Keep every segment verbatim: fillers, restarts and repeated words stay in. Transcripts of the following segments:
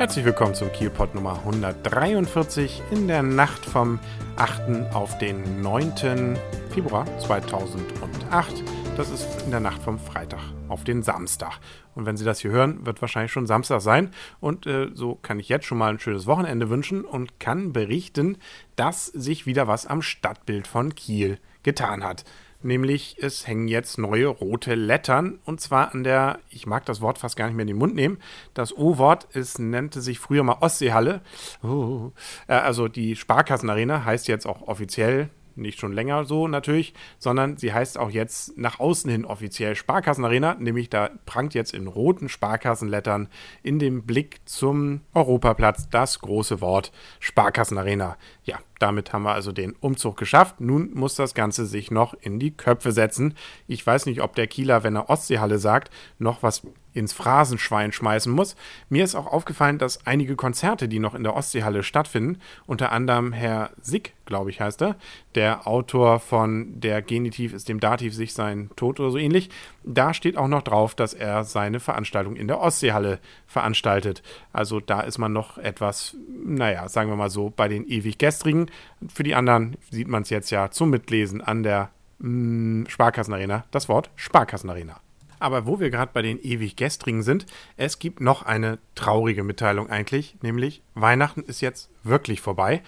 Herzlich willkommen zum Kielpot Nummer hundertdreiundvierzig in der Nacht vom achten auf den neunten Februar zweitausendacht. Das ist in der Nacht vom Freitag auf den Samstag. Und wenn Sie das hier hören, wird wahrscheinlich schon Samstag sein. Und äh, so kann ich jetzt schon mal ein schönes Wochenende wünschen und kann berichten, dass sich wieder was am Stadtbild von Kiel getan hat. Nämlich, es hängen jetzt neue rote Lettern, und zwar an der, ich mag das Wort fast gar nicht mehr in den Mund nehmen, das O-Wort, es nannte sich früher mal Ostseehalle, oh, äh, also die Sparkassenarena heißt jetzt auch offiziell, nicht schon länger so natürlich, sondern sie heißt auch jetzt nach außen hin offiziell Sparkassenarena, nämlich da prangt jetzt in roten Sparkassenlettern in dem Blick zum Europaplatz das große Wort Sparkassenarena. Ja, damit haben wir also den Umzug geschafft. Nun muss das Ganze sich noch in die Köpfe setzen. Ich weiß nicht, ob der Kieler, wenn er Ostseehalle sagt, noch was ins Phrasenschwein schmeißen muss. Mir ist auch aufgefallen, dass einige Konzerte, die noch in der Ostseehalle stattfinden, unter anderem Herr Sick, glaube ich heißt er, der Autor von Der Genitiv ist dem Dativ sich sein Tod oder so ähnlich, da steht auch noch drauf, dass er seine Veranstaltung in der Ostseehalle veranstaltet. Also da ist man noch etwas, naja, sagen wir mal so, bei den ewig Gestrigen. Für die anderen sieht man es jetzt ja zum Mitlesen an der mh, Sparkassenarena, das Wort Sparkassenarena. Aber wo wir gerade bei den ewig Gestrigen sind, es gibt noch eine traurige Mitteilung eigentlich, nämlich Weihnachten ist jetzt wirklich vorbei.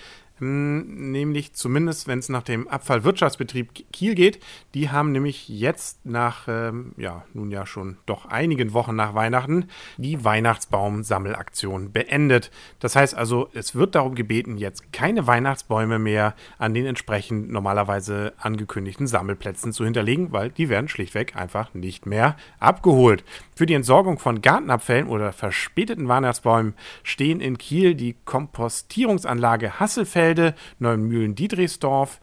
Nämlich zumindest, wenn es nach dem Abfallwirtschaftsbetrieb Kiel geht. Die haben nämlich jetzt nach, ähm, ja, nun ja schon doch einigen Wochen nach Weihnachten die Weihnachtsbaum-Sammelaktion beendet. Das heißt also, es wird darum gebeten, jetzt keine Weihnachtsbäume mehr an den entsprechend normalerweise angekündigten Sammelplätzen zu hinterlegen, weil die werden schlichtweg einfach nicht mehr abgeholt. Für die Entsorgung von Gartenabfällen oder verspäteten Weihnachtsbäumen stehen in Kiel die Kompostierungsanlage Hasselfeld, Neumühlen-Dietrichsdorf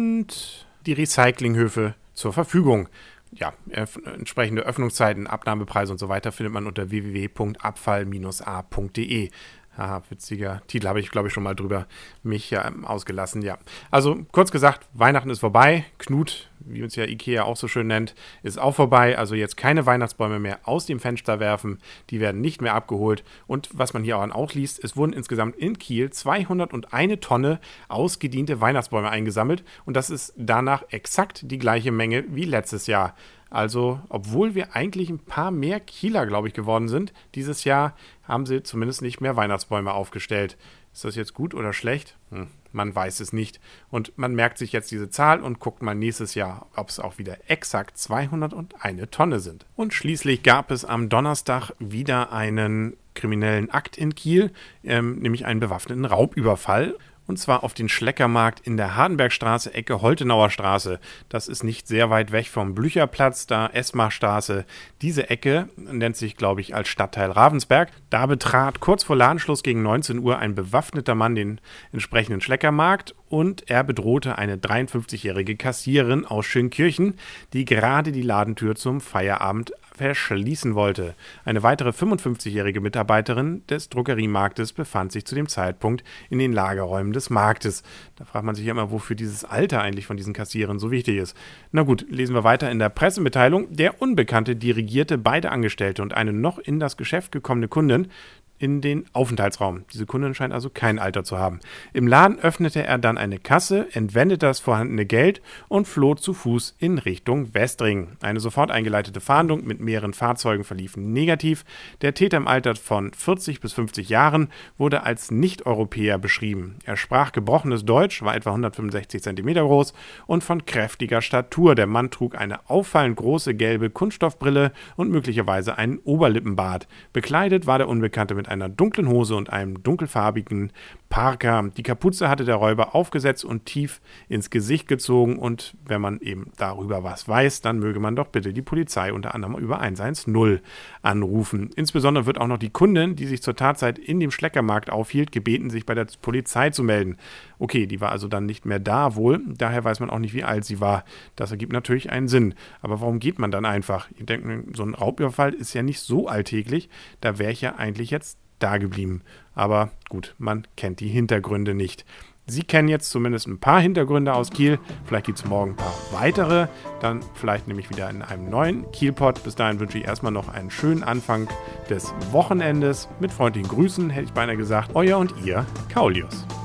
und die Recyclinghöfe zur Verfügung. Ja, entsprechende Öffnungszeiten, Abnahmepreise und so weiter findet man unter w w w punkt abfall Bindestrich a punkt d e. Haha, witziger Titel, habe ich glaube ich schon mal drüber mich ja ausgelassen, ja. Also kurz gesagt, Weihnachten ist vorbei, Knut, wie uns ja Ikea auch so schön nennt, ist auch vorbei, also jetzt keine Weihnachtsbäume mehr aus dem Fenster werfen, die werden nicht mehr abgeholt und was man hier auch liest, es wurden insgesamt in Kiel zweihunderteins Tonne ausgediente Weihnachtsbäume eingesammelt und das ist danach exakt die gleiche Menge wie letztes Jahr. Also, obwohl wir eigentlich ein paar mehr Kieler, glaube ich, geworden sind, dieses Jahr haben sie zumindest nicht mehr Weihnachtsbäume aufgestellt. Ist das jetzt gut oder schlecht? Hm, man weiß es nicht. Und man merkt sich jetzt diese Zahl und guckt mal nächstes Jahr, ob es auch wieder exakt zweihunderteins Tonne sind. Und schließlich gab es am Donnerstag wieder einen kriminellen Akt in Kiel, ähm, nämlich einen bewaffneten Raubüberfall. Und zwar auf den Schleckermarkt in der Hardenbergstraße, Ecke Holtenauer Straße. Das ist nicht sehr weit weg vom Blücherplatz, da Esmachstraße. Diese Ecke nennt sich, glaube ich, als Stadtteil Ravensberg. Da betrat kurz vor Ladenschluss gegen neunzehn Uhr ein bewaffneter Mann den entsprechenden Schleckermarkt und er bedrohte eine dreiundfünfzigjährige Kassiererin aus Schönkirchen, die gerade die Ladentür zum Feierabend verschließen wollte. Eine weitere fünfundfünfzigjährige Mitarbeiterin des Drogeriemarktes befand sich zu dem Zeitpunkt in den Lagerräumen des Marktes. Da fragt man sich ja immer, wofür dieses Alter eigentlich von diesen Kassierern so wichtig ist. Na gut, lesen wir weiter in der Pressemitteilung. Der Unbekannte dirigierte beide Angestellte und eine noch in das Geschäft gekommene Kundin in den Aufenthaltsraum. Diese Kundin scheint also kein Alter zu haben. Im Laden öffnete er dann eine Kasse, entwendete das vorhandene Geld und floh zu Fuß in Richtung Westring. Eine sofort eingeleitete Fahndung mit mehreren Fahrzeugen verlief negativ. Der Täter im Alter von vierzig bis fünfzig Jahren wurde als Nicht-Europäer beschrieben. Er sprach gebrochenes Deutsch, war etwa hundertfünfundsechzig Zentimeter groß und von kräftiger Statur. Der Mann trug eine auffallend große gelbe Kunststoffbrille und möglicherweise einen Oberlippenbart. Bekleidet war der Unbekannte mit einer dunklen Hose und einem dunkelfarbigen Parker. Die Kapuze hatte der Räuber aufgesetzt und tief ins Gesicht gezogen und wenn man eben darüber was weiß, dann möge man doch bitte die Polizei unter anderem über eins eins null anrufen. Insbesondere wird auch noch die Kundin, die sich zur Tatzeit in dem Schleckermarkt aufhielt, gebeten, sich bei der Polizei zu melden. Okay, die war also dann nicht mehr da wohl, daher weiß man auch nicht, wie alt sie war. Das ergibt natürlich einen Sinn. Aber warum geht man dann einfach? Ich denke, so ein Raubüberfall ist ja nicht so alltäglich, da wäre ich ja eigentlich jetzt da geblieben. Aber gut, man kennt die Hintergründe nicht. Sie kennen jetzt zumindest ein paar Hintergründe aus Kiel. Vielleicht gibt es morgen ein paar weitere. Dann vielleicht nämlich wieder in einem neuen Kielpot. Bis dahin wünsche ich erstmal noch einen schönen Anfang des Wochenendes. Mit freundlichen Grüßen hätte ich beinahe gesagt. Euer und ihr, Kaulius.